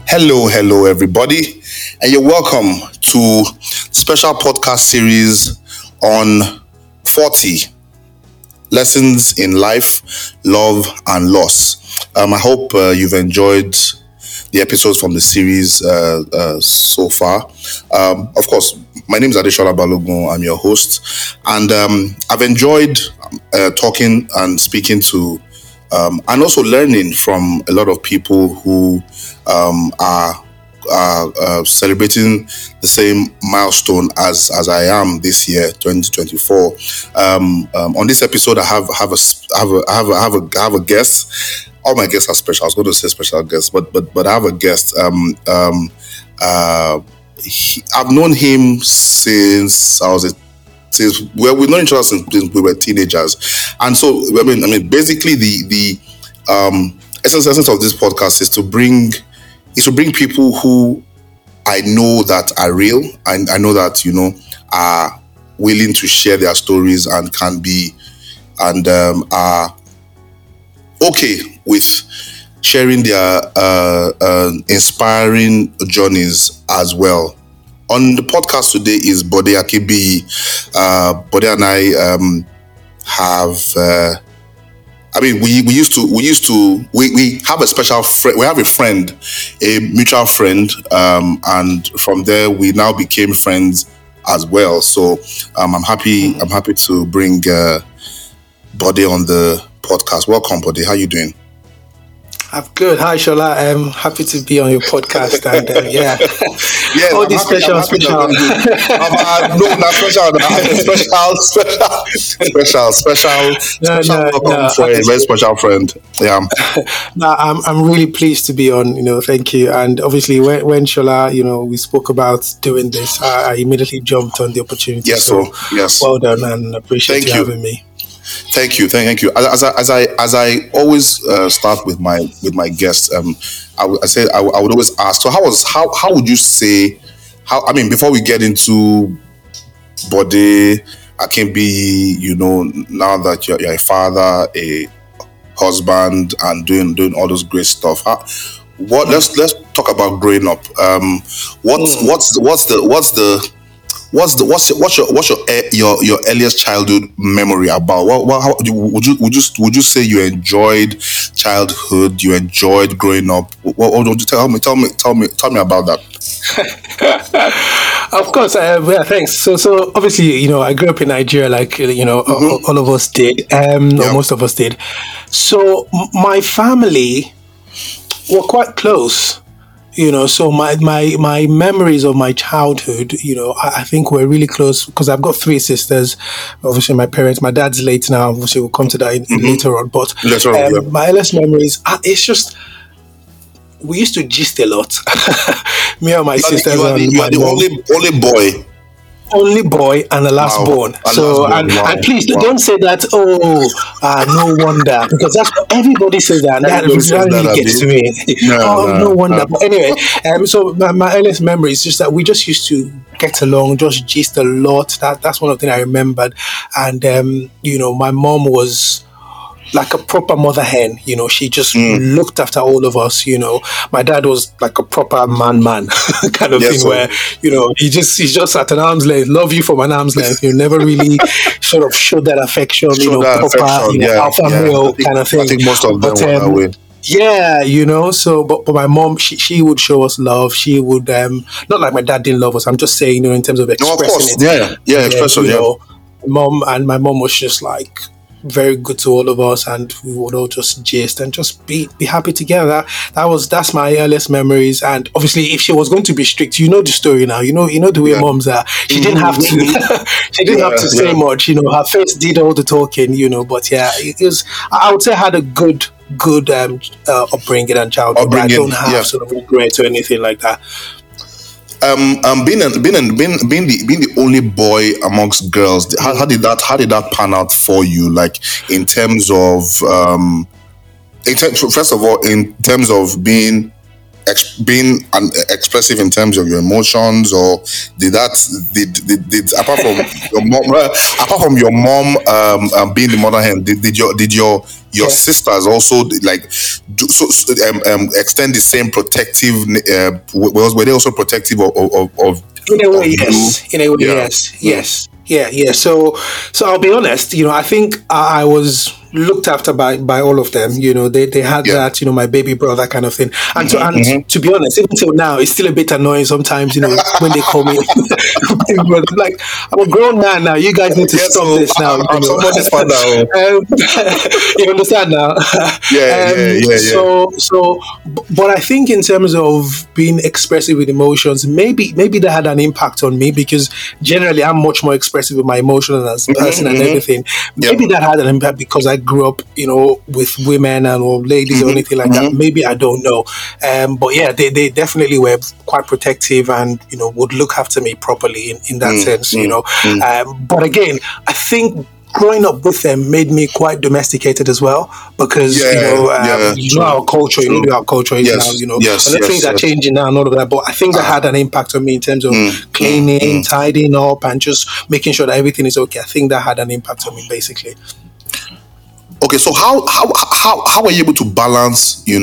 Hello, everybody, and you're welcome to special podcast series on 40 lessons in life, love, and loss. I hope you've enjoyed the episodes from the series so far. Of course, my name is Adeshola Balogun. I'm your host, and I've enjoyed talking and speaking to and also learning from a lot of people who are celebrating the same milestone as I am this year, 2024. On this episode, I have a guest. All my guests are special. I was going to say special guest, but I have a guest. I've known him since we've known each other since we were teenagers, and so I mean, basically the essence of this podcast is to bring people who I know that are real, and I know that are willing to share their stories and can be and are okay with sharing their inspiring journeys as well. On the podcast today is Bode Akinbiyi. Bode and I have. We have a special friend. We have a friend, a mutual friend, and from there we now became friends as well. So I'm happy to bring Bode on the podcast. Welcome, Bode. How you doing? I'm good. Hi, Shola. I'm happy to be on your podcast. And yes, all these special. No, not special. Welcome for a very special friend. Yeah. No, I'm really pleased to be on. Thank you. And obviously, when Shola, we spoke about doing this, I immediately jumped on the opportunity. Yes, yes. Well done, and appreciate you having me. Thank you. As I always start with my guests, I would always ask. So how would you say before we get into Bode Akinbiyi, now that you're a father, a husband, and doing all those great stuff. Let's talk about growing up. What's your earliest childhood memory about? Would you say you enjoyed childhood? You enjoyed growing up? What would you tell me about that? Of course, thanks. So obviously, I grew up in Nigeria, like all of us did, or most of us did. So my family were quite close. So my memories of my childhood, I think we're really close because I've got three sisters. Obviously, my parents, my dad's late now. Obviously, we'll come to that later on. But my earliest memories, it's just, we used to gist a lot. Me and my sisters. You are the only boy. Only boy and the last born. And please don't say that. No wonder, because that's what everybody says that. And that really gets to me. No wonder. But anyway, so my earliest memory is just that we just used to get along, just gist a lot. That's one of the things I remembered. And my mom was like a proper mother hen, she just looked after all of us. My dad was like a proper man kind of thing, where he's just at an arm's length, love you from an arm's length. You never really sort of showed that affection, alpha male kind of thing. I think most of them were that way. Yeah, so but my mom, she would show us love. She would not like my dad didn't love us. I'm just saying, in terms of expressing it. Expressing. My mom was just like very good to all of us, and we would all just gist and just be happy together. That's my earliest memories. And obviously, if she was going to be strict, the story now. You know the way moms are. She didn't have to. She didn't have to say much. Her face did all the talking. But it was. I would say I had a good upbringing and childhood. I don't have sort of regrets or anything like that. Being the only boy amongst girls, how did that pan out for you? Like in terms of first of all, in terms of being expressive in terms of your emotions, or did apart from your mom, apart from your mom being the mother hen, did your sisters also extend the same protective? Were they also protective of in a way, yes. In a way, yes. Yeah. So I'll be honest. I think I was looked after by all of them. They had that. My baby brother kind of thing. And to be honest, even till now, it's still a bit annoying sometimes. When they call me, I'm like, I'm a grown man now. You guys need to stop this now. Somebody's father. You understand now? Yeah. So, but I think in terms of being expressive with emotions, maybe that had an impact on me, because generally I'm much more expressive with my emotions as a person and everything. Maybe that had an impact because I grew up, with women or ladies or anything like that. Maybe, I don't know. But yeah, they definitely were quite protective and, would look after me properly in that sense, But again, I think growing up with them made me quite domesticated as well, because our culture, our culture is now, things are changing now and all of that. But I think that had an impact on me in terms of cleaning, tidying up, and just making sure that everything is okay. I think that had an impact on me, basically. Okay, so how are you able to balance? You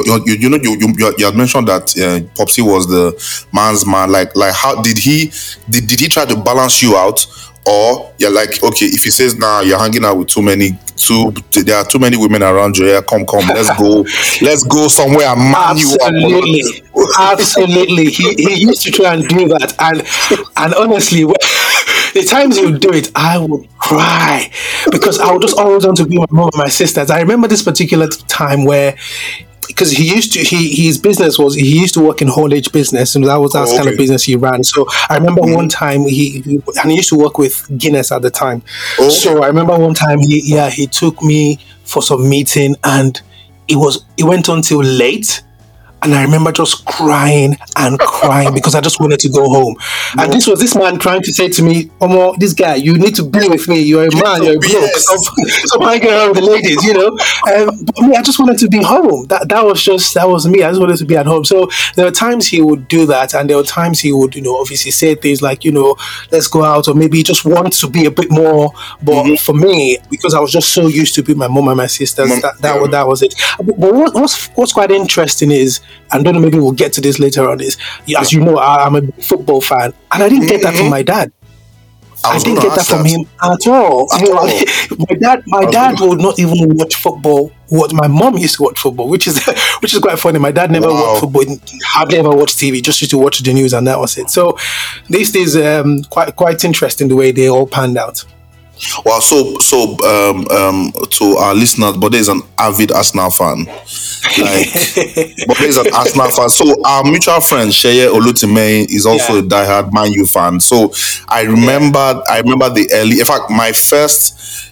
had mentioned that Popsy was the man's man. Like how did he try to balance you out? Or you're like, okay, if he says now you're hanging out with there are too many women around you. Yeah, come, let's go somewhere and man you up. Absolutely. He used to try and do that, and honestly, the times he would do it, I would cry, because I would just always want to be with my mom and my sisters. I remember this particular time where, because he used to work in haulage business, and that was kind of business he ran. So I remember one time he used to work with Guinness at the time. So I remember one time he took me for some meeting, and it went on till late. And I remember just crying because I just wanted to go home. And this was this man trying to say to me, Omo, this guy, you need to be with me. You're a man, you're a bloke. Stop hanging around with the ladies, But me, I just wanted to be home. That was me. I just wanted to be at home. So there were times he would do that, and there were times he would, obviously say things like, let's go out, or maybe he just wants to be a bit more. But for me, because I was just so used to be my mom and my sisters, that was it. But what's quite interesting is, and then maybe we'll get to this later on, is, as you know, I'm a football fan, and I didn't get that from my dad. I didn't get that from him at all. My dad would not even watch football. What my mom used to watch football, which is quite funny. My dad never watched football, hardly ever watched TV, just used to watch the news, and that was it. So this is quite interesting the way they all panned out. Well, so to our listeners, Bode is an avid Arsenal fan. Bode is an Arsenal fan. So our mutual friend Sheye Olutime is also a diehard Man U fan. So I remember the early. In fact, my first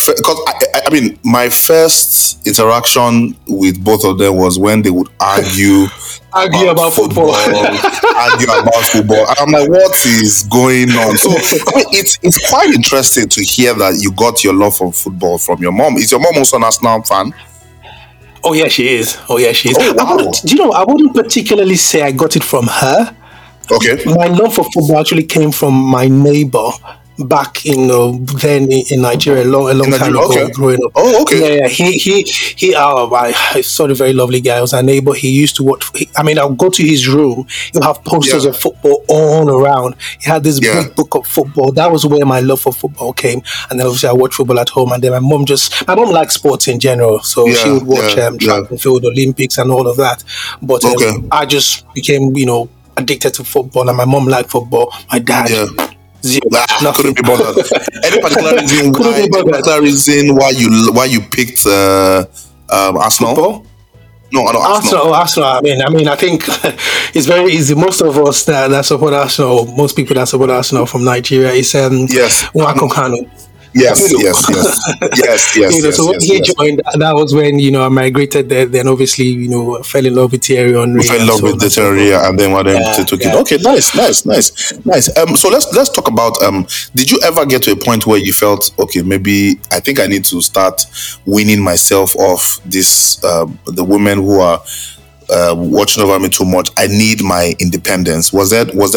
interaction with both of them was when they would argue about football. Argue about football. And I'm like, what is going on? So it's quite interesting to hear that you got your love for football from your mom. Is your mom also an Arsenal fan? Oh yeah, she is. Oh, wow. I wouldn't particularly say I got it from her. Okay. My love for football actually came from my neighbor back in then in Nigeria a long time ago, growing up. Oh, okay. Yeah. He I saw a very lovely guy. I was a neighbor. He used to watch. I'll go to his room. He'll have posters of football all around. He had this big book of football. That was where my love for football came. And then obviously I watched football at home. And then my mom likes sports in general, so she would watch track and field, Olympics, and all of that. But I just became addicted to football, and my mom liked football. My dad. Yeah. Couldn't be bothered. Any particular reason why you picked Arsenal? Football? No, Arsenal. I think it's very easy. Most of us that support Arsenal, most people that support Arsenal from Nigeria, is Nwankwo Kanu. Yes. So when he joined, that was when I migrated there. Then obviously fell in love with Thierry Henry. Fell in love with Thierry, and then took it. Okay, nice. So let's talk about. Did you ever get to a point where you felt, okay, maybe I think I need to start weaning myself off this the women who are watching over me too much. I need my independence. Was there ever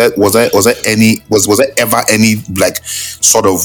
any like sort of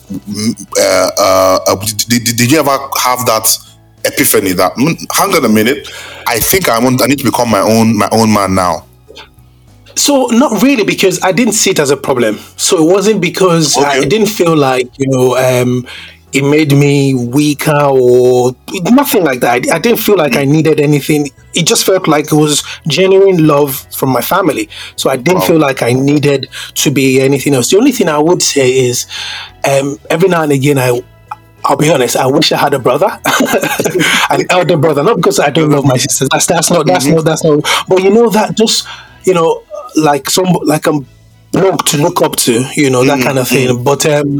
did you ever have that epiphany that hang on a minute, I think I need to become my own man now? So not really, because I didn't see it as a problem. So it wasn't because I didn't feel like, it made me weaker or nothing like that. I didn't feel like I needed anything. It just felt like it was genuine love from my family. So I didn't feel like I needed to be anything else. The only thing I would say is every now and again, I'll be honest, I wish I had a brother, an elder brother, not because I don't love my sisters. That's not, but that just, like a bloke to look up to, that kind of thing. But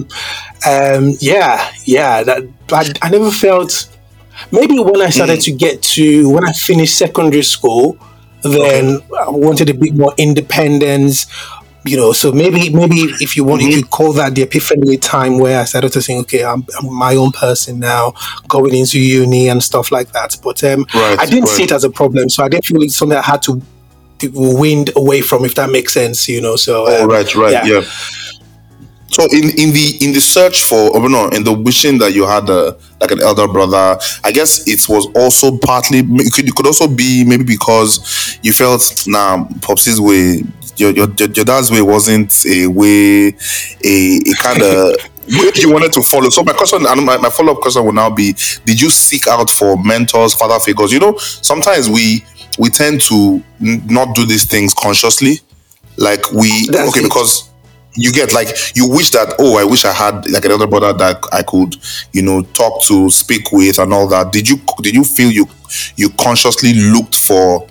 that I never felt. Maybe when I started to get to when I finished secondary school, then I wanted a bit more independence. So maybe if you want, you could call that the epiphany time where I started to think, okay, I'm my own person now, going into uni and stuff like that. But I didn't see it as a problem, so I didn't feel it's something I had to wind away from, if that makes sense. So yeah. So in the search for, in the wishing that you had like an elder brother, I guess it was also partly, it could also be maybe because you felt, Popsy's way, your dad's way wasn't a way, a kind of way you wanted to follow. So my question, and my follow-up question will now be, did you seek out for mentors, father figures? Sometimes we tend to not do these things consciously, because you get you wish that, I wish I had like an elder brother that I could talk to, speak with, and all that. Did you feel you consciously looked for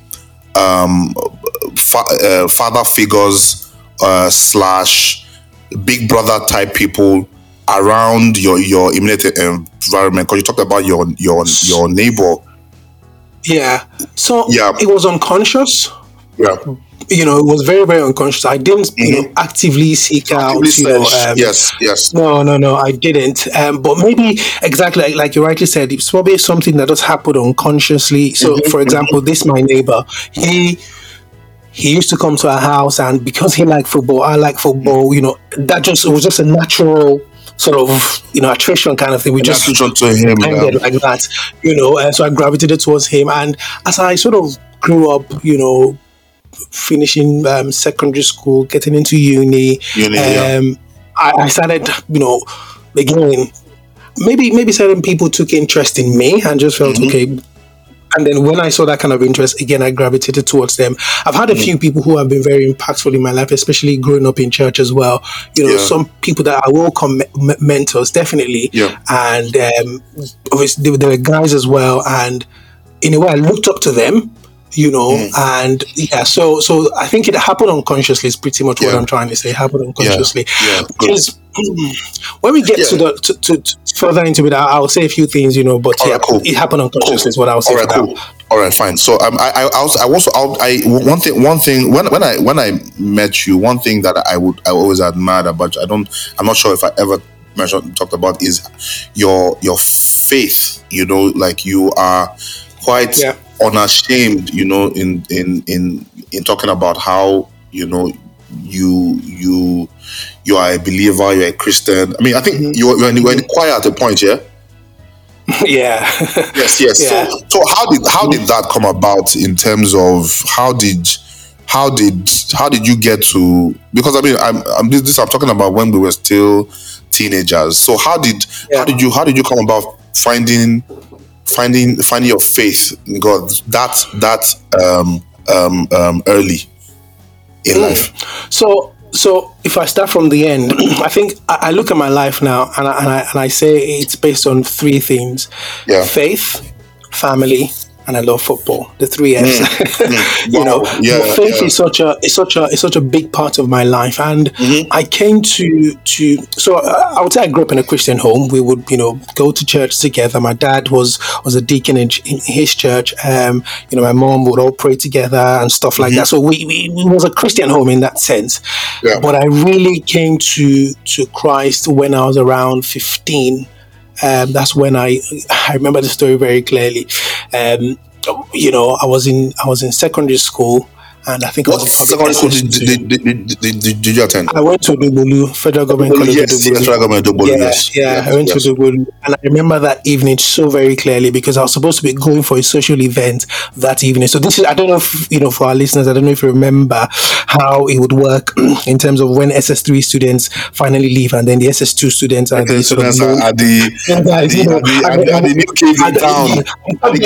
father figures / big brother type people around your immediate environment? Because you talked about your neighbor. Yeah. So it was unconscious. Yeah. It was very, very unconscious. I didn't, actively seek out. Yes. No, I didn't. But maybe exactly like you rightly said, it's probably something that just happened unconsciously. So, for example, my neighbor, he used to come to our house, and because he liked football, I like football. It was just a natural sort of attraction kind of thing. We just to him like that. So I gravitated towards him, and as I sort of grew up, finishing secondary school, getting into uni, I started, again, maybe certain people took interest in me and just felt okay. And then when I saw that kind of interest, again, I gravitated towards them. I've had a few people who have been very impactful in my life, especially growing up in church as well. Some people that I will call mentors, definitely. Yeah. And obviously there were guys as well. And in a way, I looked up to them. And so I think it happened unconsciously is pretty much what I'm trying to say. It happened unconsciously. Because when we get to further into it, I'll say a few things, but cool. It happened unconsciously is what I'll say. All right, cool. All right, fine. So one thing when I met you, one thing that I always admired about you, I'm not sure if I ever talked about, is your faith. Like you are quite unashamed, in talking about how you are a believer, you're a Christian. I mean, I think you were in the choir at a point, yeah. Yeah. Yes. Yeah. So how did that come about in terms of how did you get to? Because I mean, I'm talking about when we were still teenagers. So how did you come about finding your faith in God that early in life? So if I start from the end, I think I look at my life now and I say it's based on three things: faith, family, and I love football. The three F's. Faith is such a big part of my life, and I came to. So I would say I grew up in a Christian home. We would go to church together. My dad was a deacon in his church. My mom would all pray together and stuff like that. So we was a Christian home in that sense. Yeah. But I really came to Christ when I was around 15. That's when I remember the story very clearly. I was in secondary school. And I think what secondary school did you attend? I went to Odogbolu, Federal Government College. Yes, Federal Government Odogbolu. I went to Odogbolu, and I remember that evening so very clearly because I was supposed to be going for a social event that evening. So this is, I don't know if, for our listeners, I don't know if you remember how it would work in terms of when SS3 students finally leave, and then the SS2 students are the sort of the new kids in town.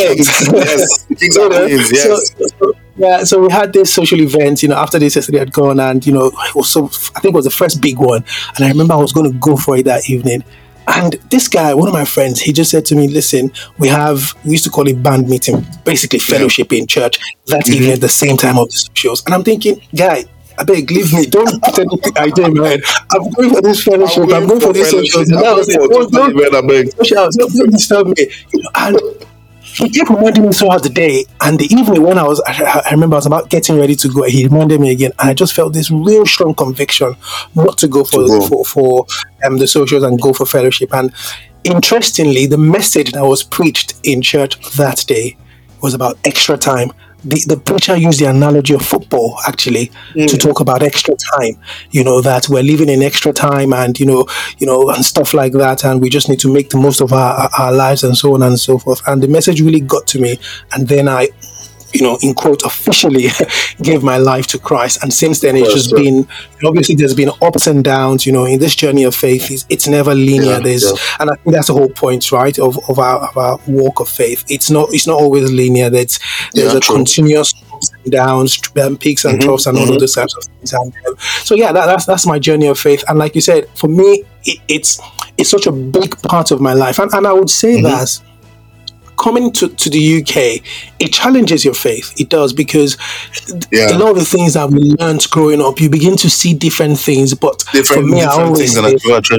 Yes. So we had this social event, after the SS3 had gone, and I think it was the first big one, and I remember I was going to go for it that evening. And this guy, one of my friends, he just said to me, "Listen, we used to call it band meeting, basically fellowship in church that evening at the same time of the socials." And I'm thinking, guy, I beg, leave me. Don't put anything I do in my head. I'm going for this fellowship. I'm going for this socials. And I was like, don't disturb me. And he kept reminding me throughout the day, and the evening when I remember I was about getting ready to go, he reminded me again, and I just felt this real strong conviction not to go for the socials and go for fellowship. And interestingly, the message that was preached in church that day was about extra time. The preacher used the analogy of football actually to talk about extra time, that we're living in extra time and, and stuff like that. And we just need to make the most of our lives and so on and so forth. And the message really got to me. And then I, in quote, officially gave my life to Christ. And since then, it's just been, obviously there's been ups and downs, in this journey of faith. It's never linear. And I think that's the whole point, right, of our walk of faith. It's not always linear. There's a continuous ups and downs, peaks and troughs and all of those types of things. And, so yeah, that's my journey of faith. And like you said, for me, it's such a big part of my life. And I would say that coming to the UK, it challenges your faith. It does, because a lot of the things that we learned growing up, you begin to see different things. But for me, I always say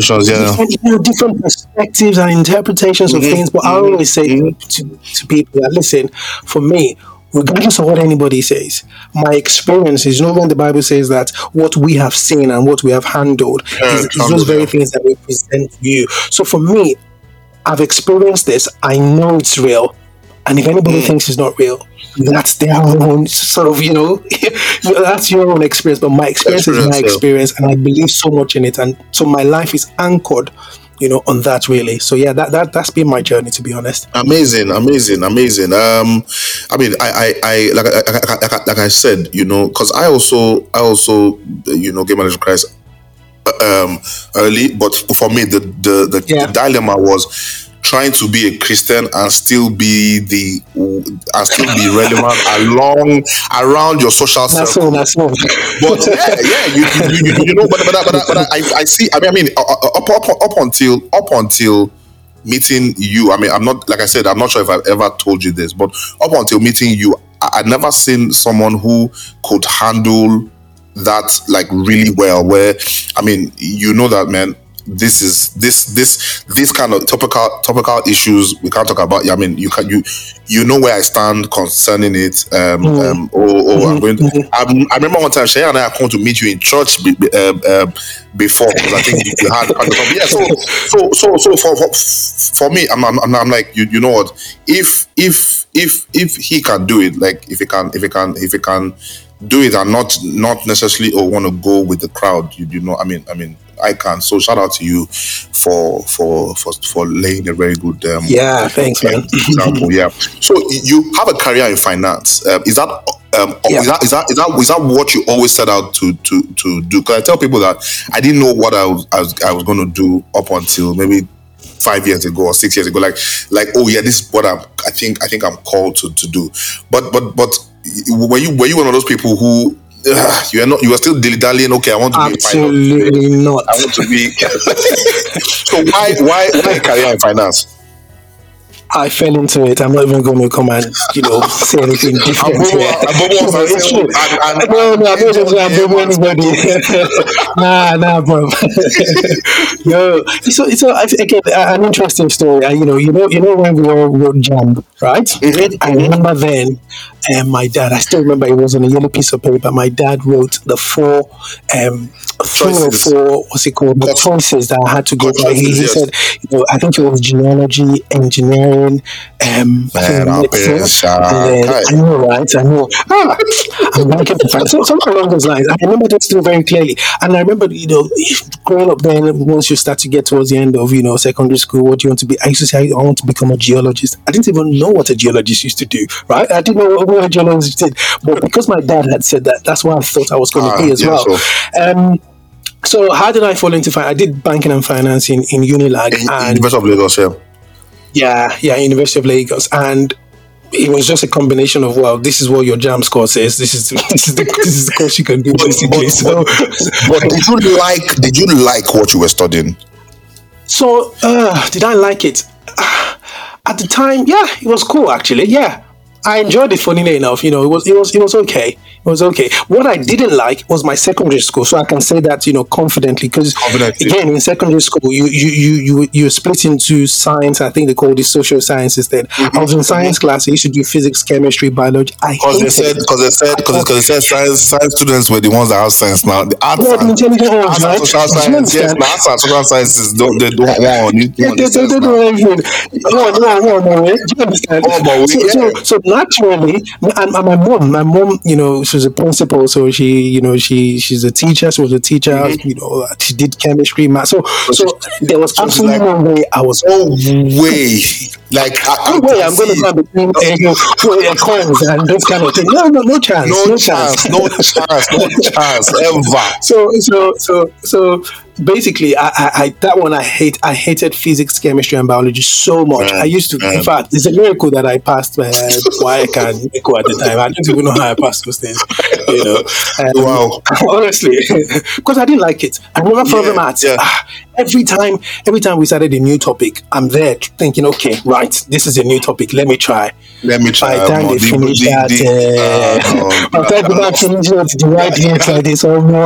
different perspectives and interpretations of things. But I always say to people that, listen, for me, regardless of what anybody says, my experience is, when the Bible says that what we have seen and what we have handled is those very things that we present to you. So for me, I've experienced this. I know it's real. And if anybody thinks it's not real, that's their own sort of, that's your own experience. But my experience is my experience, and I believe so much in it. And so my life is anchored, on that really. So yeah, that's been my journey, to be honest. Amazing. I mean, I like I said, because I also gave my life to Christ early, but for me the dilemma was trying to be a Christian and still be relevant around your social circle. That's all. But but I see. I mean, up until meeting you. I mean, I'm not, like I said, I'm not sure if I've ever told you this, but up until meeting you, I'd never seen someone who could handle that like really well, where I mean, that, man, this kind of topical issues we can't talk about. I mean, you know where I stand concerning it. I'm going to, I remember one time Shay and I are going to meet you in church before, because I think you had so for me, I'm like, you know what, if he can do it, like if he can do it and not necessarily want to go with the crowd, I mean I can. So shout out to you for laying a very good thanks, man. example. Yeah. So you have a career in finance. Is that what you always set out to do? Because I tell people that I didn't know what I was going to do up until maybe 5 years ago or 6 years ago. Like oh yeah, this is what I think I'm called to do. But were you one of those people who you are still dilly-dallying? Okay, I want to be absolutely not. I want to be. So why a career in finance? I fell into it. I'm not even going to come and say anything different. No, I'm not just going to blame anybody. Nah, bro. Yo, so again, an interesting story. You know when we all wrote Jam, right? I remember then And my dad, I still remember it was on a yellow piece of paper. My dad wrote the four, what's it called? The choices that I had to go by. He said, I think it was geology, engineering, medicine. I know, right? I know. I'm liking the fact. So something along those lines. I remember that still very clearly. And I remember, growing up then, once you start to get towards the end of, secondary school, what do you want to be? I used to say, I want to become a geologist. I didn't even know what a geologist used to do, right? I didn't know what a geologist did. But because my dad had said that, that's what I thought I was going to be as well. Sure. So how did I fall into finance? I did banking and finance in Unilag. University of Lagos, yeah, University of Lagos. And it was just a combination of, well, this is what your JAMB score says. This is the course you can do, basically. But did you like what you were studying? So did I like it? At the time, yeah, it was cool actually. Yeah, I enjoyed it. Funnily enough, it was okay. It was okay. What I didn't like was my secondary school, so I can say that confidently, because again in secondary school you split into science. I think they call it social sciences. Then I was in science class. I used to do physics, chemistry, biology. Because they said science students were the ones that have science now. The arts and social science, yes, arts and social sciences don't want. They don't know everything. No. Do you understand? So naturally, and my mom, she was a principal, so she's a teacher. She was a teacher. She did chemistry, math. So there was absolutely no way I was. No way. Like I'm going to go between coins and those kind of things. No chance. No chance ever. So basically, I hated physics, chemistry, and biology so much. I used to. In fact, it's a miracle that I passed WAEC and ECO at the time. I don't even know how I passed those things. Wow. Honestly, because I didn't like it. I remember from the maths. Every time we started a new topic, I'm there thinking, okay, right, this is a new topic. Let me try. By the time they finish that, by the time they finish the right here, like this, or more.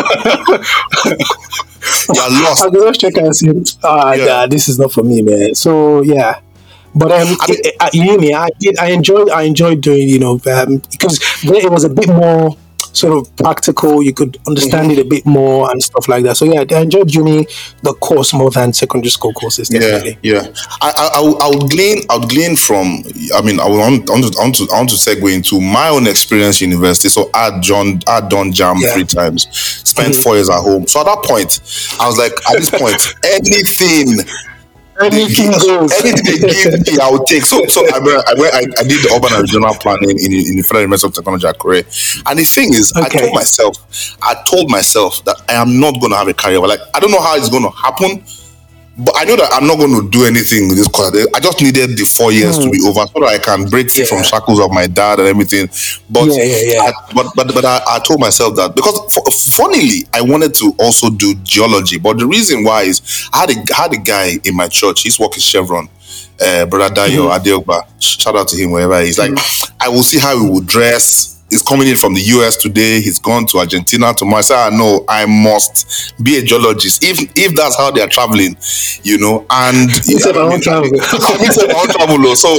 You're lost. I just check and say, this is not for me, man. So yeah. But at uni, I enjoyed doing, because it was a bit more sort of practical. You could understand it a bit more and stuff like that. So yeah, I enjoyed uni, the course, more than secondary school courses. Definitely. Yeah. I would glean from. I mean, I want to segue into my own experience in university. So I'd done JAMB 3 times, spent 4 years at home. So at that point, I was like, at this point, anything they give me, I would take. So I did the urban and regional planning in the Federal University of Technology at Korea. And the thing is, I told myself that I am not going to have a career. Like, I don't know how it's going to happen, but I know that I'm not going to do anything with this course. I just needed the 4 years to be over so that I can break free from shackles of my dad and everything. But I told myself that because funnily I wanted to also do geology. But the reason why is I had a guy in my church. He's working Chevron. Brother Dayo Adeogba. Shout out to him wherever he's. Like, I will see how he would dress. He's coming in from the US today. He's gone to Argentina tomorrow. I said, no, I must be a geologist. If that's how they're traveling, and he said, I won't travel. So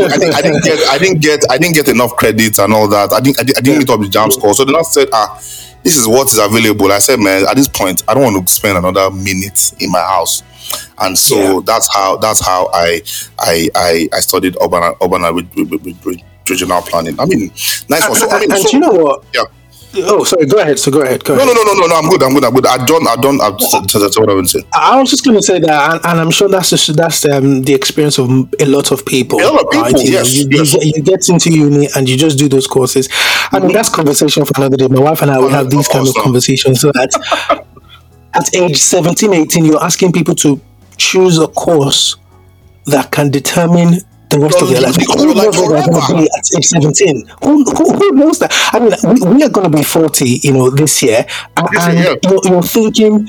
I didn't get enough credit and all that. I didn't meet up the JAMB score. So then I said, this is what is available. I said, man, at this point, I don't want to spend another minute in my house. And so that's how I studied urban regional planning. I mean, nice one. So, you know what? Yeah. Oh, sorry. Go ahead. No. I'm good. I don't. That's what I would say. I was just going to say that, and I'm sure that's the experience of a lot of people. Right? Yes. You get into uni and you just do those courses. I mean, that's conversation for another day. My wife and I will have these kind of conversations. So that at age 17, 18, you're asking people to choose a course that can determine the rest of their life. Who knows what they're going to be at age 17? Who knows that? I mean, we are going to be 40, this year. And you're thinking,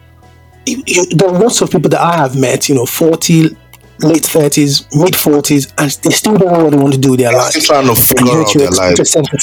there are lots of people that I have met, 40, late 30s, mid 40s, and they still don't know what they want to do with their lives. Still trying to figure out their life.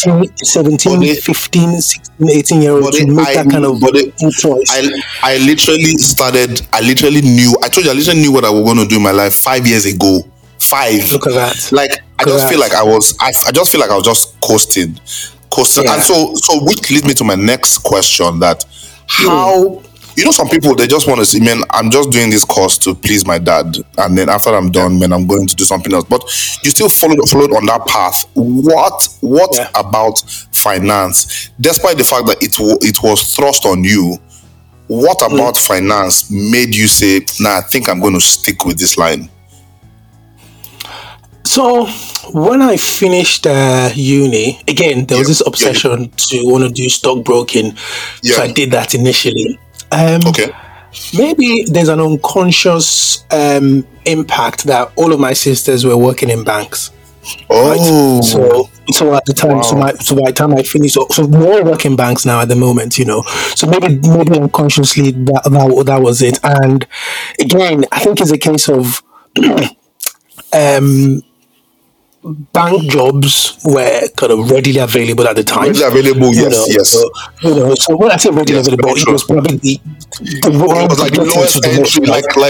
17, 15, 16, 18 year old to make that kind of choice. I literally knew what I was going to do in my life 5 years ago. 5. Look at that. Like I just feel like I just feel like I was just coasting. Yeah. And so which leads me to my next question, that how some people, they just want to say, man, I'm just doing this course to please my dad, and then after I'm done, man, I'm going to do something else. But you still followed on that path. What about finance, despite the fact that it was thrust on you? What about finance made you say, nah, I think I'm going to stick with this line? So when I finished uni, again, there was this obsession to want to do stockbroking. So I did that initially. Maybe there's an unconscious impact that all of my sisters were working in banks. Oh, right? So at the time, so by the time I finished, so more working banks now at the moment, So maybe unconsciously that was it. And again, I think it's a case of bank jobs were kind of readily available at the time. Readily available, yes. So when I say readily available, it was probably the lowest entry,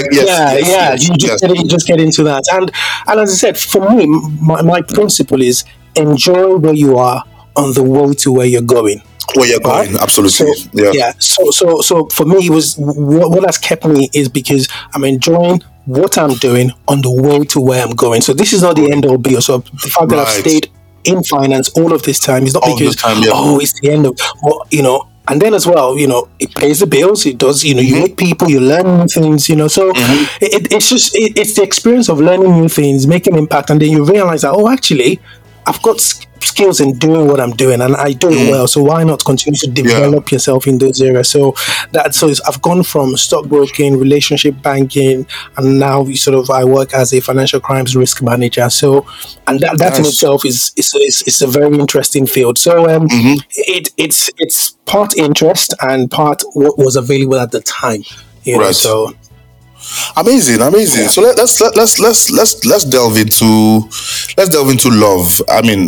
you just get into that. And as I said, for me, my principle is enjoy where you are on the way to where you're going. Where you're going, absolutely. So for me, it was what has kept me is because I'm enjoying what I'm doing on the way to where I'm going. So this is not the end all be all. So the fact that I've stayed in finance all of this time is not because it's the end of, and then as well, it pays the bills. It does, you meet people, you learn new things, So it's the experience of learning new things, making impact, and then you realize that, actually, I've got skills in doing what I'm doing, and I do it well. So why not continue to develop yourself in those areas? So I've gone from stockbroking, relationship banking, and now I work as a financial crimes risk manager. So, and that in itself is a very interesting field. So it's part interest and part what was available at the time. Right. So. Amazing. Yeah. So let's delve into love. I mean,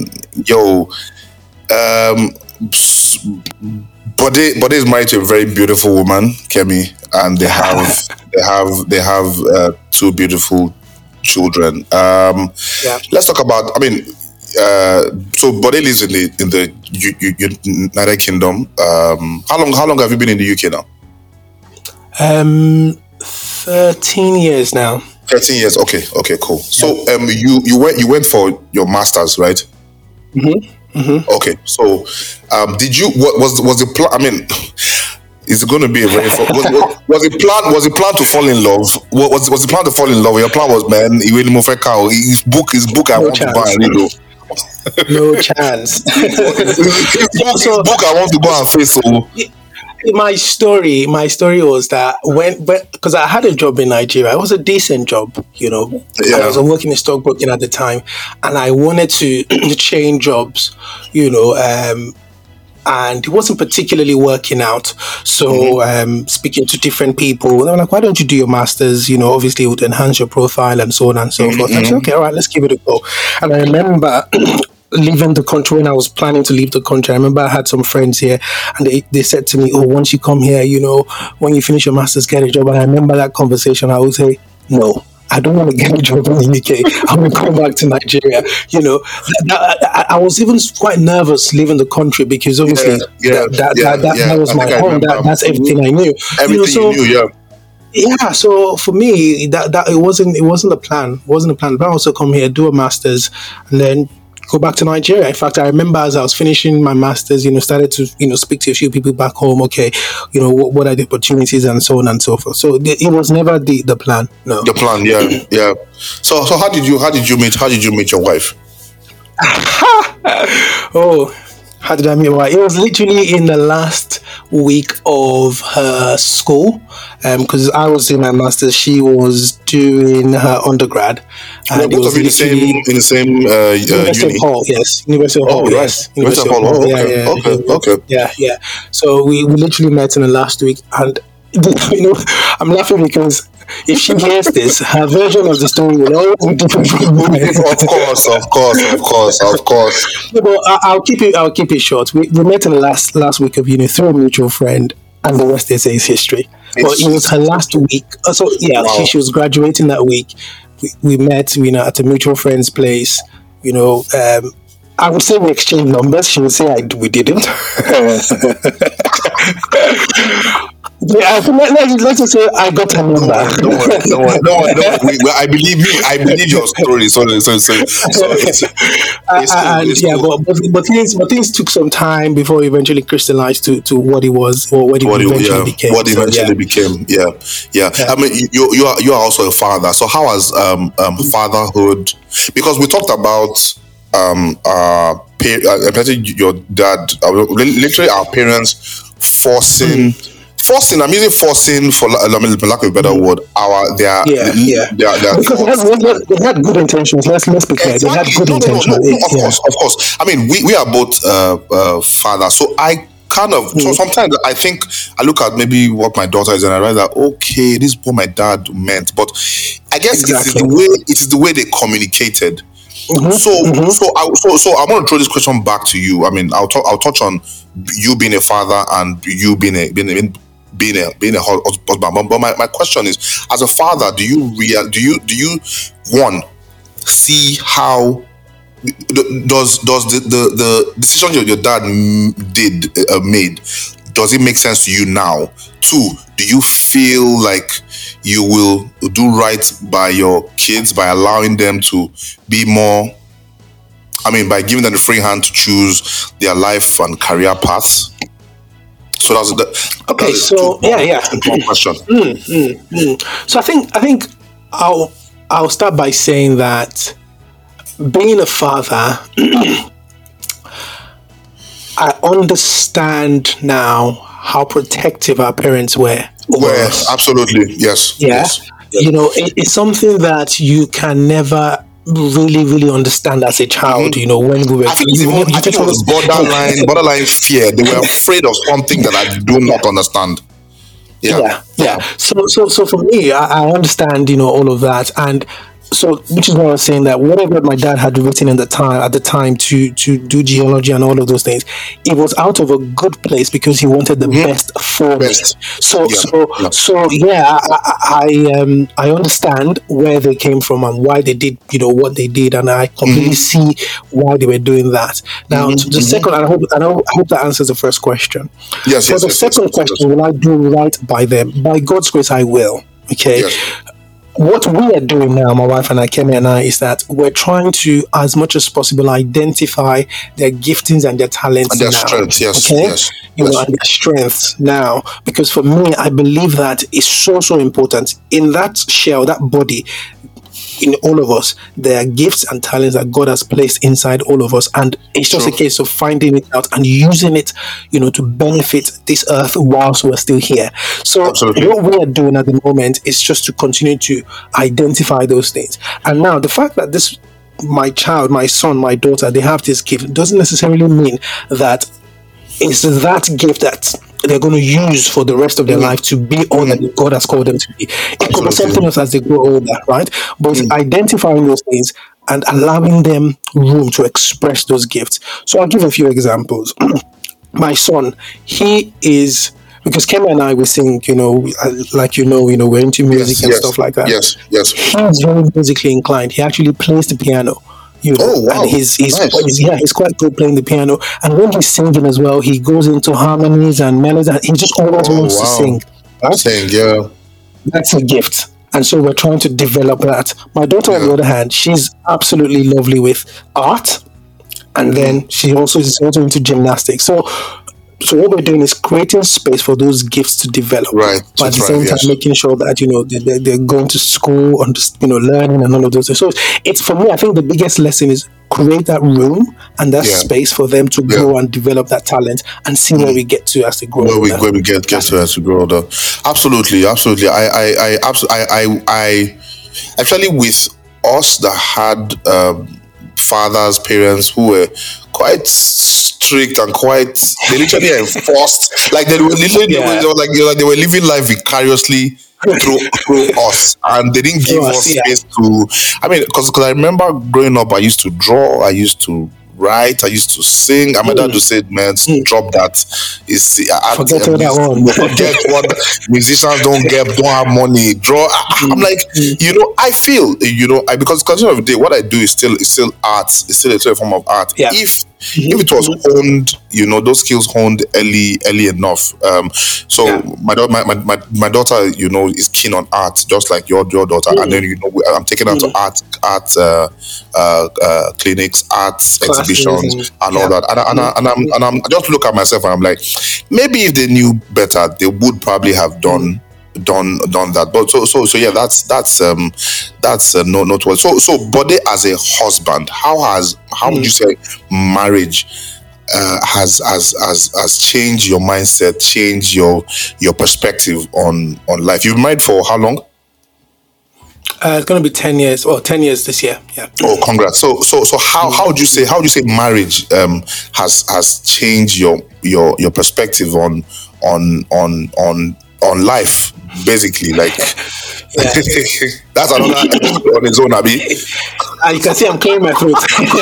Bode is married to a very beautiful woman, Kemi, and they have 2 beautiful children. Let's talk about. I mean, so Bode lives in the United Kingdom. How long have you been in the UK now? 13 years now. 13 years. Okay, cool. So you went for your master's, right? Okay. So did you what was the plan? I mean, it's going to be a very was the plan to fall in love? Was the plan to fall in love? Your plan was, man, his book I want to buy, No chance. His book I want to go and face. So my story was that because I had a job in Nigeria, it was a decent job, and I was working in stockbroking at the time, and I wanted to change jobs, and it wasn't particularly working out. So speaking to different people, they were like, why don't you do your master's? Obviously it would enhance your profile and so on and so forth. I said, okay, all right, let's give it a go. And I remember leaving the country, when I was planning to leave the country, I remember I had some friends here, and they said to me, once you come here, when you finish your master's, get a job. And I remember that conversation. I would say, no, I don't want to get a job in the UK. I'm going to come back to Nigeria. I was even quite nervous leaving the country because obviously that was my home. That's everything I knew. Everything you knew. Yeah, so for me, that it wasn't the plan. It wasn't the plan. But I also come here, do a master's, and then go back to Nigeria. In fact, I remember as I was finishing my master's, started to, speak to a few people back home. Okay, what are the opportunities and so on and so forth. So it was never the plan. No, the plan. Yeah. So how did you meet your wife? How did I meet my wife? It was literally in the last week of her school, because I was doing my master's, she was doing her undergrad. And both of you in the same University uni? of Hull, yes. University of Hull, yes. University of Hull, okay. Yeah. So we literally met in the last week, and I'm laughing because if she hears this, her version of the story will always be different from mine. Of course. But I'll keep it short. We met in the last week of uni through a mutual friend, and the rest they say is history. But it was her last week. So yeah, wow. She was graduating that week, we met, at a mutual friend's place. I would say we exchanged numbers. She would say we didn't. Yeah, let's just say I got a number. Don't worry. I believe your story. So it's cool. But things took some time before it eventually crystallized to what it was, or what it eventually became. What eventually became. Yeah. I mean, you are also a father. So how has fatherhood? Because we talked about your dad, literally our parents forcing. I'm using forcing for lack of a better word. Because they had good intentions. Let's be clear. They had good intentions. Of course. I mean, we are both fathers, so I kind of so sometimes I think I look at maybe what my daughter is and I realize that okay, this is what my dad meant, but I guess it is the way they communicated. So I want to throw this question back to you. I mean, I'll touch on you being a father and you being a husband. But my question is, as a father, do you one see how does the decision your dad made, does it make sense to you now? 2, do you feel like you will do right by your kids by allowing them to be more, by giving them the free hand to choose their life and career paths? So that's okay. So yeah. Question. So I think I'll start by saying that being a father, I understand now how protective our parents were. Absolutely, yes. Yeah. Yes. It's something that you can never really understand as a child. When we were, I think it was borderline fear. They were afraid of something that I do not understand. Yeah. So for me, I understand, all of that, and so which is why I was saying that whatever my dad had written at the time to do geology and all of those things, it was out of a good place because he wanted the best for me. I understand where they came from and why they did what they did, and I completely see why they were doing that. Now to the second, I hope that answers the first question. Yes. So the second question, will I do right by them? By God's grace, I will. Okay. Yes. What we are doing now, my wife and I, Kemi and I, is that we're trying to, as much as possible, identify their giftings and their talents and their now. Strengths, yes. Okay? Yes. And their strengths now. Because for me, I believe that is so important. In that shell, that body, in all of us, there are gifts and talents that God has placed inside all of us, and it's just a case of finding it out and using it, to benefit this earth whilst we're still here. So what we are doing at the moment is just to continue to identify those things. And now the fact that my child, my son, my daughter, they have this gift doesn't necessarily mean that it's that gift that they're going to use for the rest of their life to be all that God has called them to be. It could be something else as they grow older, right? But identifying those things and allowing them room to express those gifts. So I'll give a few examples. My son, he is, because Kemi and I, we sing, we're into music and stuff like that. Yes. He's very musically inclined. He actually plays the piano. And he's quite good playing the piano. And when he's singing as well, he goes into harmonies and melodies, and he just always wants to sing. Right? Sing, yeah. That's a gift. And so we're trying to develop that. My daughter, on the other hand, she's absolutely lovely with art. And then she also is into gymnastics. So what we're doing is creating space for those gifts to develop. Right. But at the same time, making sure that, they're going to school and, learning and all of those things. So it's, for me, I think the biggest lesson is create that room and that space for them to grow and develop that talent and see where we get to as they grow older. Where we get to as we grow older. Absolutely. I actually, with us that had fathers, parents who were quite strict and they literally enforced, like they were literally they were living life vicariously through us, and they didn't give us space to. Because I remember growing up, I used to draw, I used to write. I used to sing. And my dad would say, man, drop that. Forget all that one. Forget what musicians don't have money. Draw. I'm like, I feel, because at the end of the day, what I do is still art. It's still a form of art. Yeah. If it was honed, those skills honed early enough. My daughter, is keen on art, just like your daughter. And then I'm taking her to art clinics, art exhibitions, and all that. And I'm I just look at myself and I'm like, maybe if they knew better, they would probably have done that. But so yeah, that's noteworthy. So Bode, as a husband, how would you say marriage has changed your mindset, changed your perspective on life? You've been married for how long? It's going to be 10 years. 10 years this year. Yeah. Oh, congrats. So how would you say marriage has changed your perspective on life, basically? Like that's another on its own, Abi. You can see I'm clearing my throat.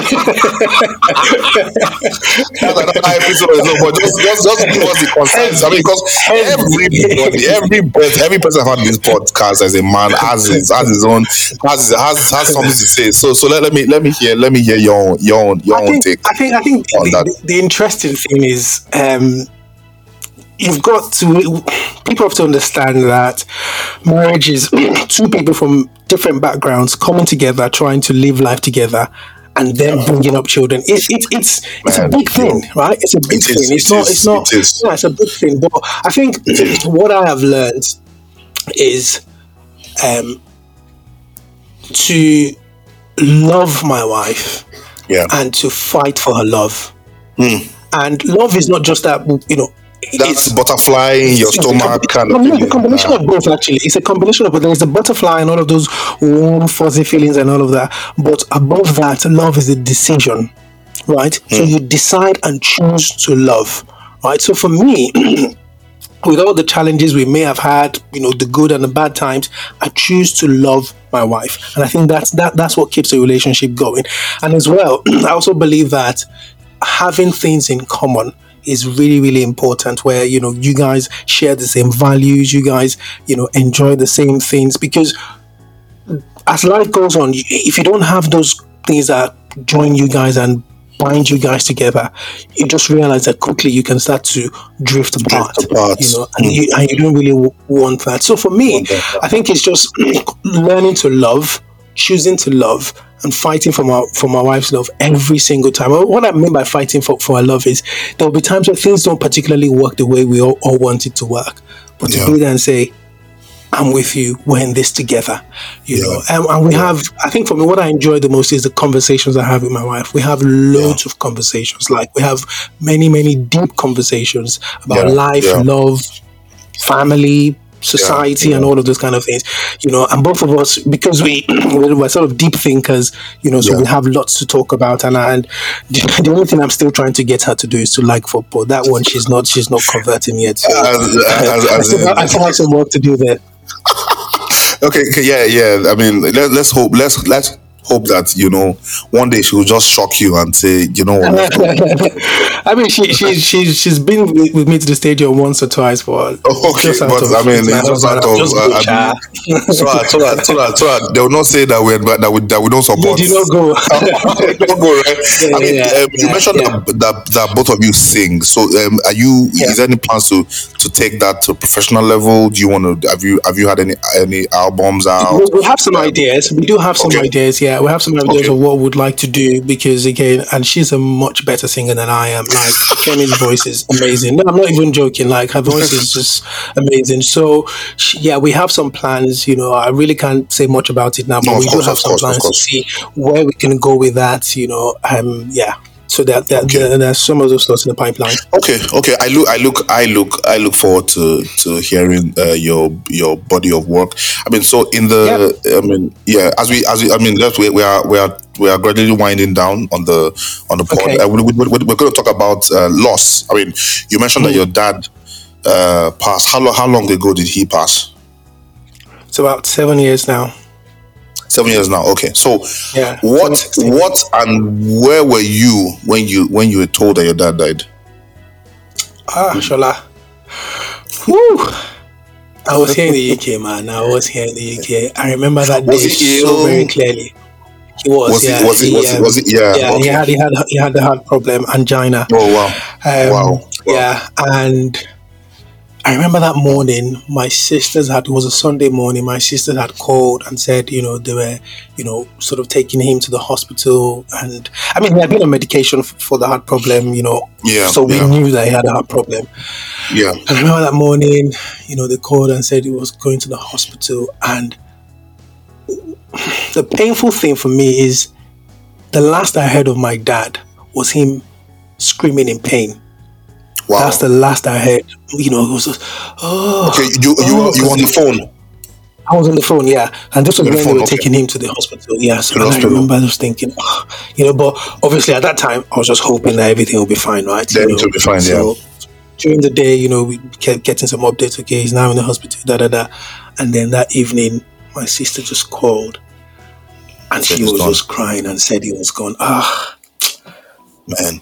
That's another episode on its own, but just give us the concerns. I mean, because every person I've had this podcast as a man has something to say. So let me hear your own take. I think the interesting thing is people have to understand that marriage is two people from different backgrounds coming together, trying to live life together, and then bringing up children. It's a big thing, right? It's a big thing. It's a big thing. But I think what I have learned is to love my wife, and to fight for her love. And love is not just that, that's butterfly in your stomach kind of thing. It's a combination of both, actually. It's a combination of both. There's a butterfly and all of those warm, fuzzy feelings and all of that. But above that, love is a decision, right? So you decide and choose to love, right? So for me, with all the challenges we may have had, the good and the bad times, I choose to love my wife. And I think that's what keeps the relationship going. And as well, I also believe that having things in common is really, really important, where, you guys share the same values, you guys, enjoy the same things, because as life goes on, if you don't have those things that join you guys and bind you guys together, you just realize that quickly you can start to drift apart. And you don't really want that. So for me, I think it's just learning to love, choosing to love, and fighting for my wife's love every single time. What I mean by fighting for her love is there will be times where things don't particularly work the way we all want it to work. But to be there and say, I'm with you, we're in this together, know. And we have, I think for me, what I enjoy the most is the conversations I have with my wife. We have loads of conversations. Like, we have many, many deep conversations about life, love, family, society, and all of those kind of things, and both of us, because we're sort of deep thinkers, so we have lots to talk about, and the only thing I'm still trying to get her to do is to like football. That one she's not converting yet, so I still have some work to do there. Okay, yeah. I mean, let's hope that one day she will just shock you and say, what? I mean, she's been with me to the stadium once or twice, but it's just out of so they will not say that we don't support. You don't go. Don't go, right? You mentioned that both of you sing. So are you? Is there any plans to take that to a professional level? Do you want to? Have you had any albums out? We have some ideas. We do have some ideas. Yeah, we have some ideas of what we'd like to do, because again, and she's a much better singer than I am. Like, Kemi's voice is amazing. No, I'm not even joking. Like, her voice is just amazing. So we have some plans. I really can't say much about it now, but we do have some plans to see where we can go with that. So there's some of those thoughts in the pipeline. Okay. I look forward to hearing your body of work. I mean, so in the we are gradually winding down on the pod. Okay. We're going to talk about loss. I mean, you mentioned that your dad passed. How long ago did he pass? It's about 7 years now. 7 years now. Okay. So Yeah. what and where were you when you were told that your dad died? Shola. Whew. I was here in the UK, man. I was here in the UK. I remember that day so very clearly. He was. Was it? Yeah. Yeah. Okay. He had the heart problem, angina. Oh wow. Wow. Yeah, and I remember that morning, it was a Sunday morning, my sisters had called and said, they were, sort of taking him to the hospital. And I mean, he had been on medication for the heart problem, so we knew that he had a heart problem. Yeah. And I remember that morning, they called and said he was going to the hospital. And the painful thing for me is the last I heard of my dad was him screaming in pain. Wow. That's the last I heard. It was just, okay, you were on the phone? I was on the phone, yeah. And this was when they were taking him to the hospital. Yeah, so I remember just thinking, but obviously at that time, I was just hoping that everything would be fine, right? Everything will be fine, so during the day, we kept getting some updates. Okay, he's now in the hospital, And then that evening, my sister just called. And she was just crying and said he was gone. Man.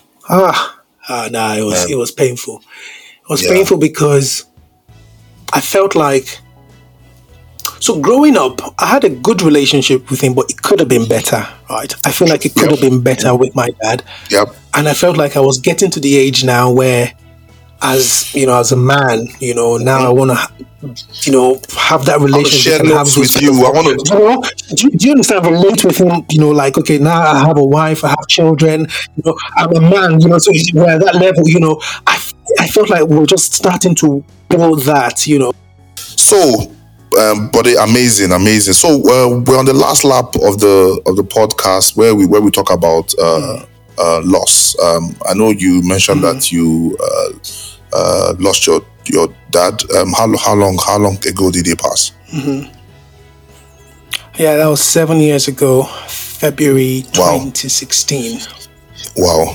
It was painful. It was painful because I felt like, so growing up, I had a good relationship with him, but it could have been better, right? I feel like it could have been better with my dad. Yep. And I felt like I was getting to the age now where, as a man, now I want to, have that relationship. I want to share with you. I want to. Do you understand? Relate with him. Like, okay, now I have a wife, I have children. I'm a man. So we're at that level. I felt like we're just starting to build that. So, but amazing. So we're on the last lap of the podcast where we talk about loss. I know you mentioned that you lost your dad. How long ago did he pass? Mm-hmm. Yeah, that was 7 years ago, February 2016. Wow.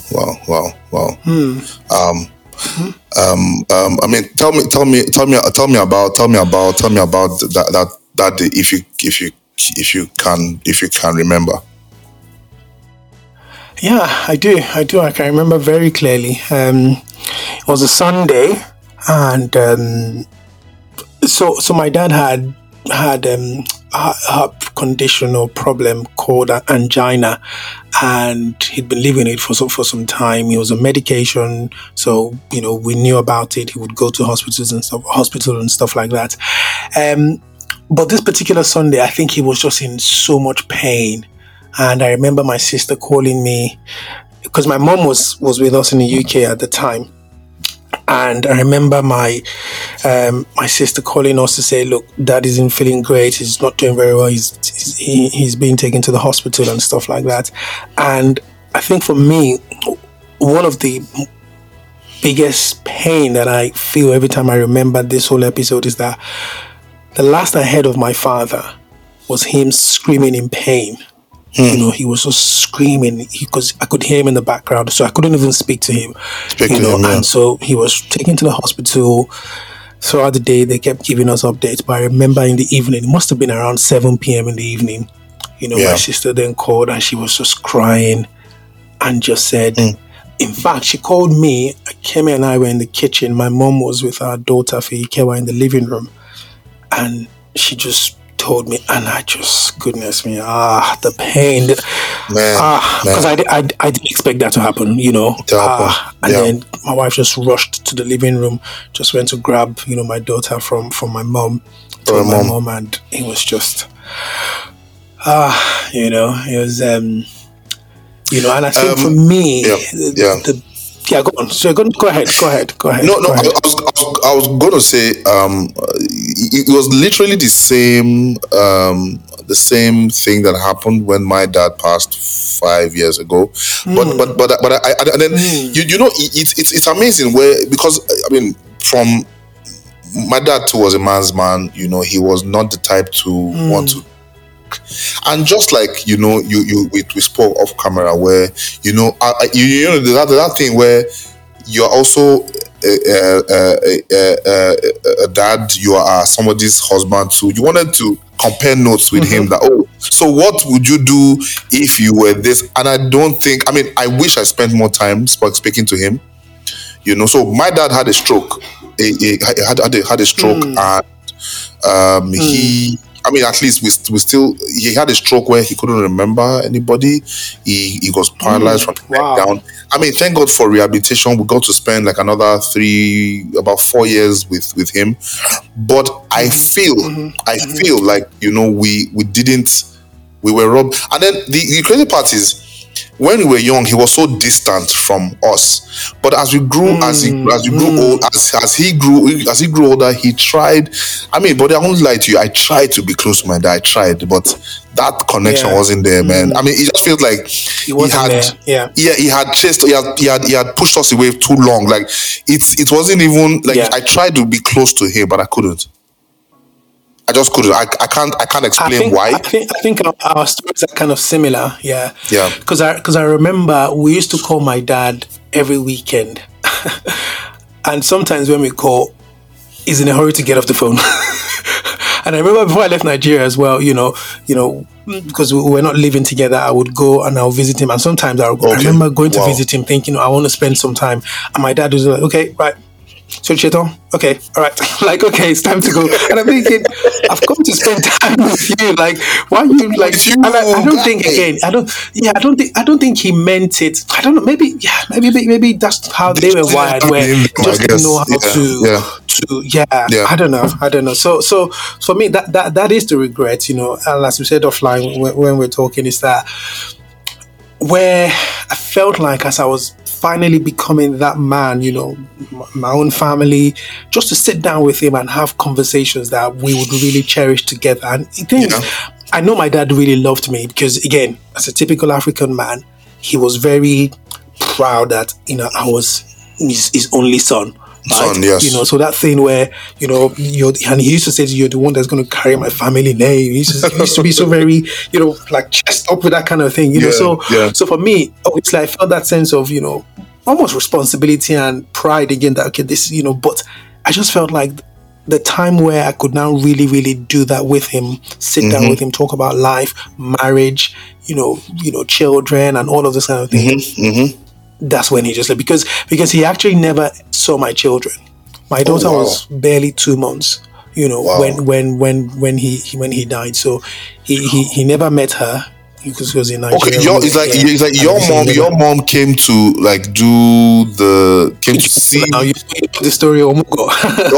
I mean, tell me about that day, if you can remember. Yeah, I do. I can remember very clearly. It was a Sunday, and so my dad had a condition or problem called angina, and he'd been living it for some time. He was on medication, so we knew about it. He would go to hospital and stuff like that. But this particular Sunday, I think he was just in so much pain. And I remember my sister calling me, because my mom was with us in the UK at the time. And I remember my sister calling us to say, look, Dad isn't feeling great. He's not doing very well. He's being taken to the hospital and stuff like that. And I think for me, one of the biggest pain that I feel every time I remember this whole episode is that the last I heard of my father was him screaming in pain. He was just screaming because I could hear him in the background, so I couldn't even speak to him. And so he was taken to the hospital. Throughout the day, they kept giving us updates. But I remember in the evening, it must have been around 7 p.m. in the evening, my sister then called and she was just crying and just said, in fact, she called me. Kemi and I were in the kitchen. My mom was with our daughter, Fiyikewa, in the living room. And she just told me, and I just, goodness me, the pain, because I didn't expect that to happen, and then my wife just rushed to the living room, just went to grab, my daughter from my mom, and it was just, it was, and I think for me, go on. So go ahead. No, I was going to say, it was literally the same thing that happened when my dad passed 5 years ago. But then it's amazing because I mean, from my dad too was a man's man. He was not the type to want to. And just like we spoke off camera, where that thing where you're also a dad, you are somebody's husband too. You wanted to compare notes with him that, so what would you do if you were this? And I don't think, I wish I spent more time speaking to him, so my dad had a stroke. He had a stroke, and he, at least he had a stroke where he couldn't remember anybody. He was paralyzed from the neck down. Thank God for rehabilitation. We got to spend like another about 4 years with him. But I feel like, we were robbed. And then the crazy part is, when we were young, he was so distant from us. But as we grew, as he grew older, he tried. But I won't lie to you. I tried to be close to my dad. I tried, but that connection wasn't there, man. It just feels like he had pushed us away too long. Like it wasn't even like I tried to be close to him, but I couldn't. I just couldn't. I can't explain why. I think our stories are kind of similar. Yeah. Because I remember we used to call my dad every weekend, and sometimes when we call, he's in a hurry to get off the phone. And I remember before I left Nigeria as well, because we were not living together, I would go and I'll visit him, and sometimes I remember going to visit him, thinking I want to spend some time, and my dad was like, "Okay, right. So Chetan, okay, all right." Like, okay, it's time to go. And I'm thinking, I've come to spend time with you. Like, why are you like? And I don't think I don't think he meant it. I don't know. Maybe that's how they were wired. Where just didn't know how to. I don't know. So for me, that is the regret. And as we said offline when we're talking, is that where I felt like as I was finally becoming that man, my own family, just to sit down with him and have conversations that we would really cherish together. And I know my dad really loved me because, again, as a typical African man, he was very proud that, I was his only son. Right? Son, yes. So that thing where, and he used to say, "You're the one that's going to carry my family name." He used to be so very, like chest up with that kind of thing, So for me, obviously, I felt that sense of, almost responsibility and pride again that, okay, this, but I just felt like the time where I could now really, really do that with him, sit down with him, talk about life, marriage, children and all of this kind of things. That's when he just left, because he actually never saw my children. My daughter was barely 2 months, when he died. So he never met her because he was in Nigeria. Okay, it's like your mom came to like came to see. Now you know the story of Omugo.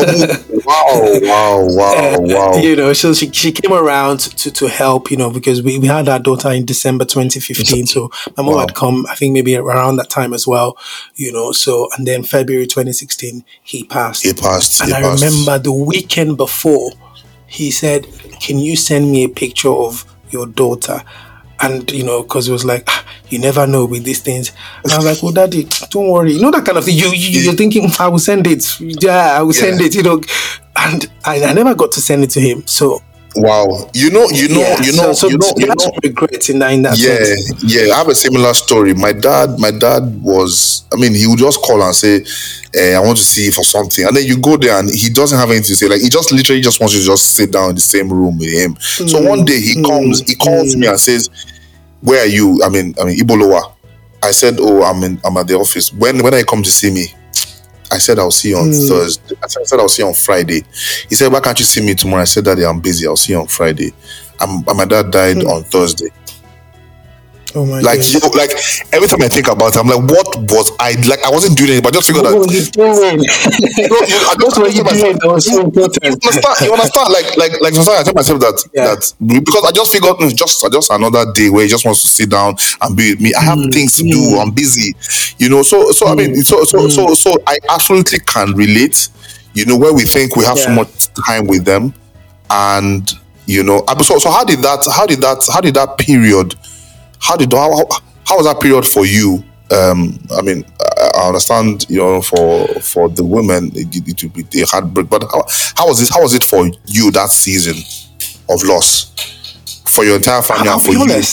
Wow. So she came around to help, because we had our daughter in December 2015. So my mom had come, I think maybe around that time as well, so, and then February 2016, he passed. And I remember the weekend before, he said, "Can you send me a picture of your daughter?" And, because it was like, you never know with these things. And I was like, "Well, Daddy, don't worry." That kind of thing. You're thinking, I will send it. Yeah, I will send it, And I never got to send it to him. So, wow. That's regret in that sense. Yeah, I have a similar story. My dad was, he would just call and say, "I want to see you for something." And then you go there and he doesn't have anything to say. Like, he just literally just wants you to just sit down in the same room with him. So one day he calls me and says, "Where are you?" Ibolowa. I said, "Oh, I'm at the office. When are you come to see me?" I said, "I'll see you on Thursday." I said, "I'll see you on Friday." He said, "Why can't you see me tomorrow?" I said, "Daddy, I'm busy. I'll see you on Friday." And my dad died on Thursday. Oh my God. Like every time I think about it, I'm like, what was I like? I wasn't doing it, but I just figured that. What were you doing? What were you doing? That was so important. You understand? Like sometimes I tell myself that because I just figured it's just another day where he just wants to sit down and be with me. I have things to do. I'm busy, So I absolutely can relate. Where we think we have so much time with them, and so how did that period? How was that period for you? I understand, for the women, it would be a heartbreak, but how was it for you, that season of loss, for your entire family and for you?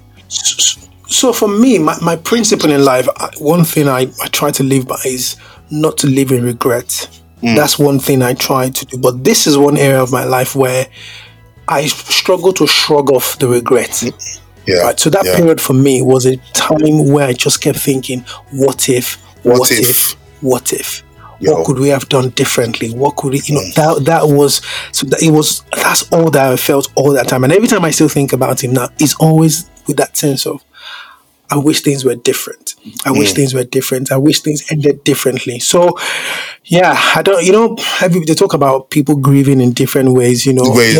So for me, my principle in life, one thing I try to live by is not to live in regret. That's one thing I try to do. But this is one area of my life where I struggle to shrug off the regret. Yeah. Right? So that period for me was a time where I just kept thinking, what if? What could we have done differently? What could we, that was, so that that's all that I felt all that time. And every time I still think about him now, it's always with that sense of, I wish things were different. I wish things were different. I wish things ended differently. So, yeah, I don't, they talk about people grieving in different ways, Ways.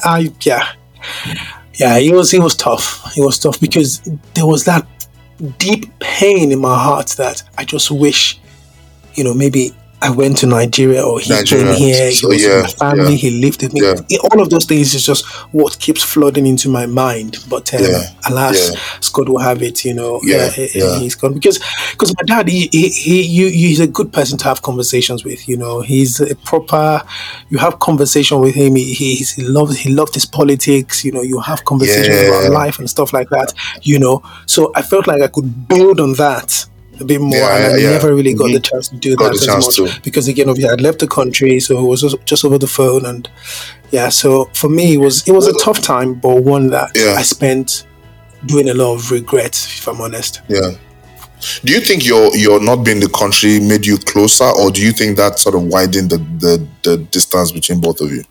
Yeah, it was tough. It was tough because there was that deep pain in my heart that I just wish, maybe I went to Nigeria or he came here, he was with my family, he lived with me. All of those things is just what keeps flooding into my mind. But alas, Scott will have it, he's gone. Because my dad, he's a good person to have conversations with, he's a proper, you have conversation with him, he loved his politics, you have conversations about life and stuff like that, So I felt like I could build on that a bit more, and I never really got the chance to do that as much because again, obviously, I'd left the country, so it was just over the phone, and so for me, it was a tough time, but one that I spent doing a lot of regret, if I'm honest. Yeah. Do you think your not being in the country made you closer, or do you think that sort of widened the distance between both of you?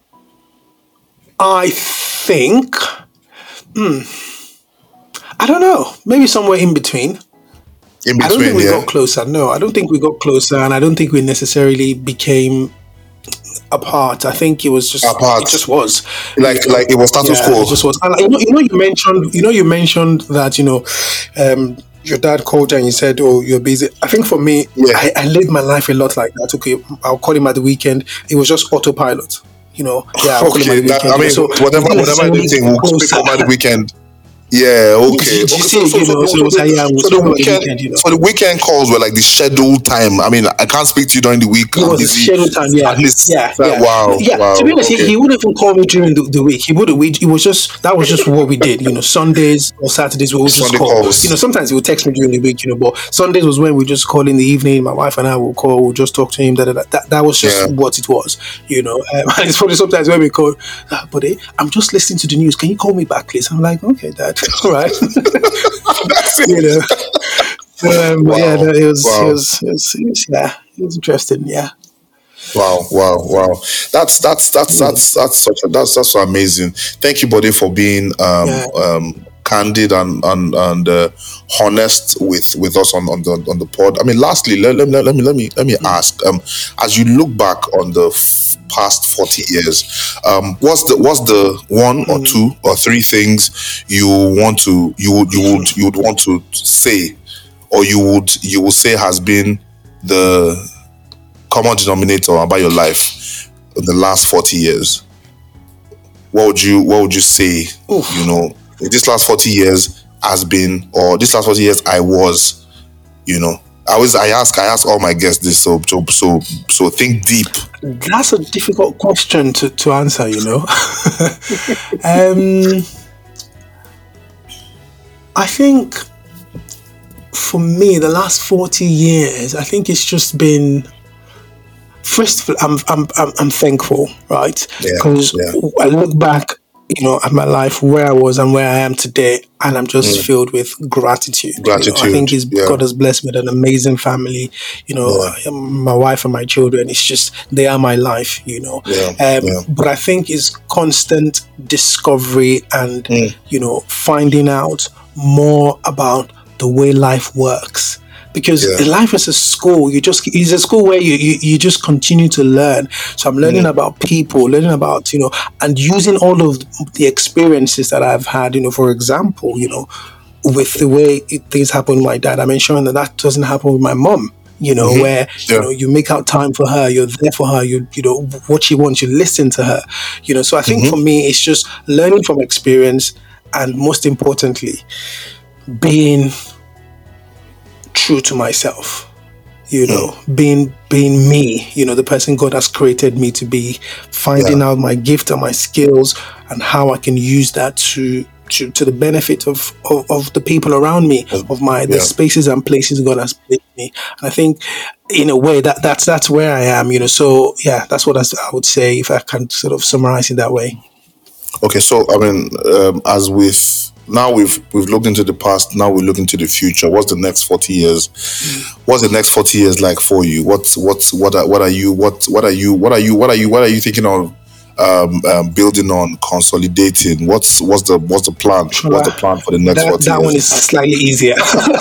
I think, I don't know, maybe somewhere in between. I don't think we got closer. No, I don't think we got closer, and I don't think we necessarily became apart. I think it was just apart. It just was like it was status quo. It just was. And you mentioned that your dad called you and you said, "Oh, you're busy." I think for me, I lived my life a lot like that. Okay, I'll call him at the weekend. It was just autopilot. I'll call him at the weekend. So whatever anything, we'll speak over the weekend. Yeah, okay. So the weekend calls were like the scheduled time. I mean, I can't speak to you during the week. It was scheduled time, At least, Wow. To be honest, he wouldn't even call me during the week. That was just what we did. Sundays or Saturdays we would just call. Sometimes he would text me during the week. But Sundays was when we just call in the evening. My wife and I will call. We'll just talk to him. That was just what it was. And it's funny sometimes when we call, buddy, I'm just listening to the news. Can you call me back, please? I'm like, okay, Dad. All right. It was interesting. Yeah. Wow. That's so amazing. Thank you, buddy, for being candid and honest with us on the pod. I mean, lastly, let me ask. As you look back on the past 40 years, what's the one or two or three things you would want to say, or you would say has been the common denominator about your life in the last 40 years? What would you say? Oof. This last 40 years has been, or this last 40 years I was, I ask all my guests this, so think deep. That's a difficult question to answer, I think for me, the last 40 years, I think it's just been, first of all, I'm thankful, right? Because I look back, at my life, where I was and where I am today, and I'm just filled with gratitude. I think God has blessed me with an amazing family. My wife and my children. It's just, they are my life. But I think it's constant discovery and finding out more about the way life works. Because life is a school. It's a school where you just continue to learn. So I'm learning about people, learning about, and using all of the experiences that I've had, for example, with the way things happen with my dad. I'm ensuring that doesn't happen with my mom, where, you make out time for her, you're there for her, what she wants, you listen to her, So I think for me, it's just learning from experience, and most importantly, being true to myself, being me, the person God has created me to be, finding out my gift and my skills and how I can use that to to the benefit of the people around me, of the spaces and places God has placed me. And I think, in a way, that's where I am. So yeah, that's what I would say if I can sort of summarize it that way. Okay, so I mean, as with now we've looked into the past. Now we look into the future. What's the next 40 years? What's the next 40 years like for you? What are you thinking of? Building on, consolidating. What's the plan? What's the plan for the next 40 years? That one is slightly easier.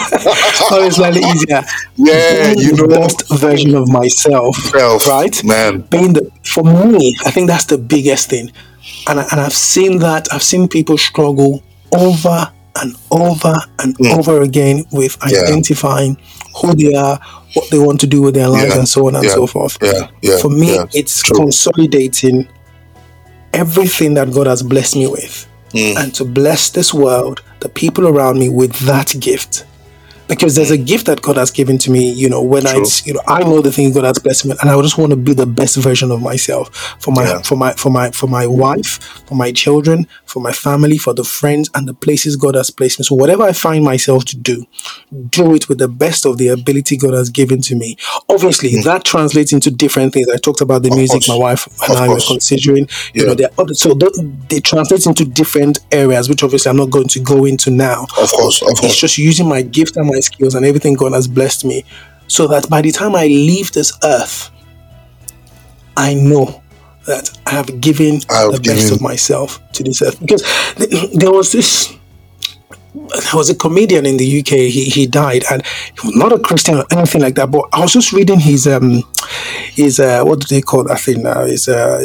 Yeah, being the best version of myself, right? Man, for me, I think that's the biggest thing, and I've seen that. I've seen people struggle over and over and over again with identifying who they are, what they want to do with their lives, and so on and so forth. For me, it's consolidating everything that God has blessed me with, and to bless this world, the people around me, with that gift. Because there's a gift that God has given to me, when I know the things God has blessed me, and I just want to be the best version of myself for my wife, for my children, for my family, for the friends and the places God has placed me. So whatever I find myself to do it with the best of the ability God has given to me. Obviously, that translates into different things. I talked about the music my wife and I were considering. They translate into different areas, which obviously I'm not going to go into now. Of course. It's just using my gift and my skills and everything God has blessed me, so that by the time I leave this earth, I know that I have given the best of myself to this earth. Because there was a comedian in the UK. He died, and he was not a Christian or anything like that. But I was just reading his what do they call that thing now? His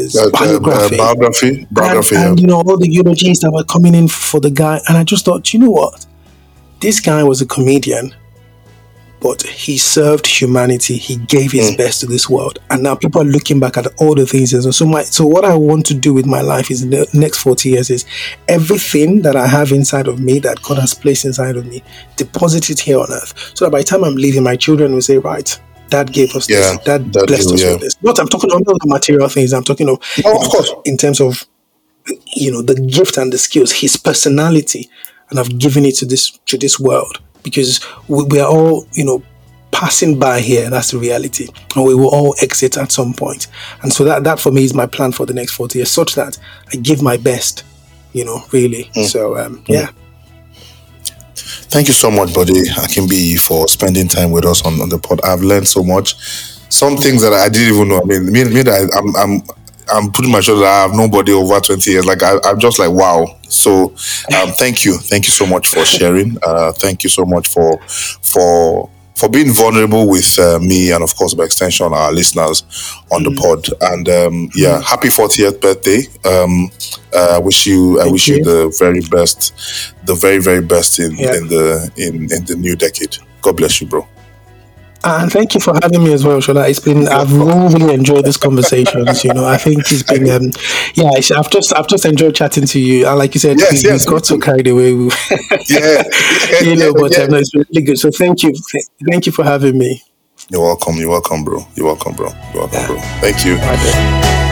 biography. And all the eulogies that were coming in for the guy, and I just thought, you know what? This guy was a comedian, but he served humanity. He gave his best to this world. And now people are looking back at all the things. So what I want to do with my life is, in the next 40 years, is everything that I have inside of me, that God has placed inside of me, deposit it here on earth. So that by the time I'm leaving, my children will say, right, Dad gave us this. Dad blessed us with this. I'm talking about the material things. I'm talking of, of course, in terms of, the gift and the skills, his personality. And I've given it to this world, because we are all, passing by here. That's the reality, and we will all exit at some point. And so that for me is my plan for the next 40 years, such that I give my best, really. So yeah. Thank you so much, buddy Akimbi, for spending time with us on the pod. I've learned so much. Some things that I didn't even know. I mean, I'm putting my shoulder. I have nobody over 20 years. Like I'm just like, wow. So, thank you so much for sharing. Thank you so much for being vulnerable with me, and of course, by extension, our listeners on the pod. And happy 40th birthday. I wish you the very best in the new decade. God bless you, bro. And thank you for having me as well, Shola. I've really enjoyed this conversations. I think it's been, I've just enjoyed chatting to you. And like you said, we got so carried away. But it's really good. So thank you for having me. You're welcome, bro. Thank you.